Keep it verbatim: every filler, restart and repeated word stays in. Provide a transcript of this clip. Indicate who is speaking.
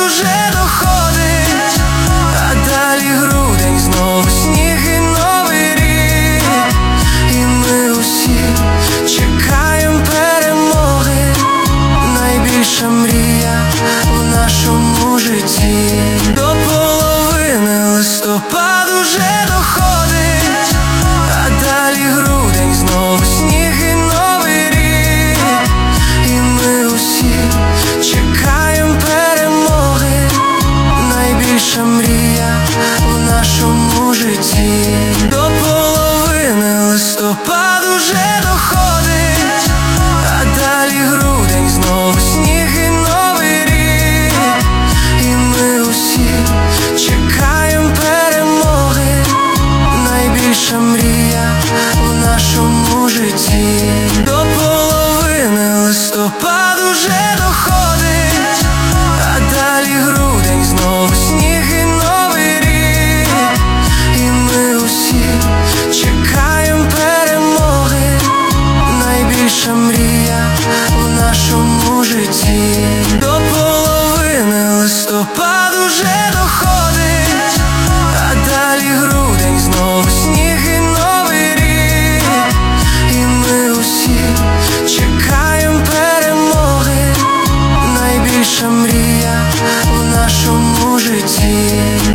Speaker 1: уже доходить, а далі грудень, знову сніг і новий рік. І ми усі чекаємо перемоги, найбільша мрія у нашому житті. До половини листопаду вже доходить.